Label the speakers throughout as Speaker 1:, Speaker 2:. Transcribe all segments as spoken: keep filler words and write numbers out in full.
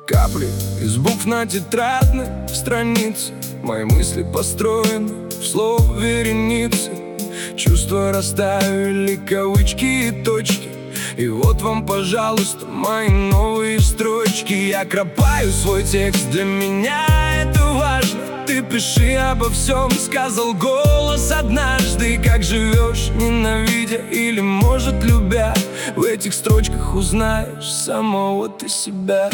Speaker 1: Капли из букв на тетрадной странице. Мои мысли построены в слово вереницы. Чувства расставили кавычки и точки. И вот вам, пожалуйста, мои новые строчки. Я кропаю свой текст, для меня это важно. Ты пиши обо всем, сказал голос однажды. Как живешь, ненавидя или, может, любя. В этих строчках узнаешь самого ты себя.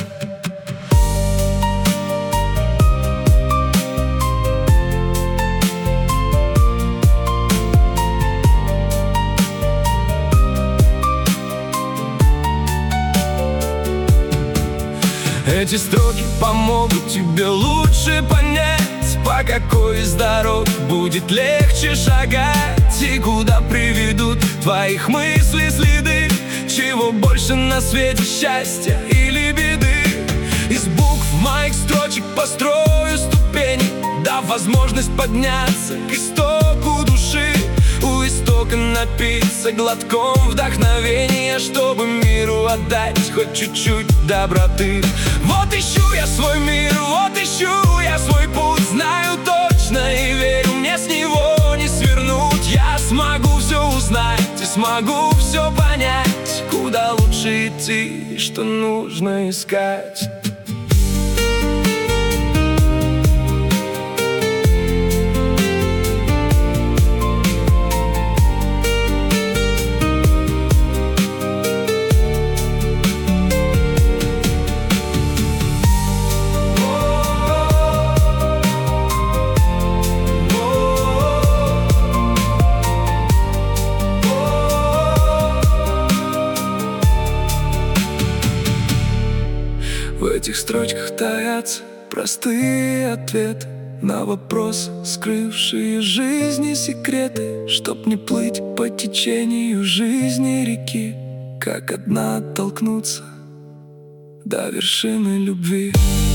Speaker 1: Эти строки помогут тебе лучше понять, по какой из дорог будет легче шагать, и куда приведут твоих мыслей следы. Чего больше на свете, счастья или беды? Из букв моих строчек построю ступени, дав возможность подняться к истоку души. У истока напиться глотком вдохновения, чтобы миру отдать хоть чуть-чуть доброты. Вот ищу я свой мир, вот ищу я свой путь. Знаю точно и верю, мне с него не свернуть. Я смогу все узнать и смогу все понять, куда лучше идти и что нужно искать. В этих строчках таятся простые ответы на вопросы, скрывшие жизни секреты. Чтоб не плыть по течению жизни реки, как одна оттолкнуться до вершины любви.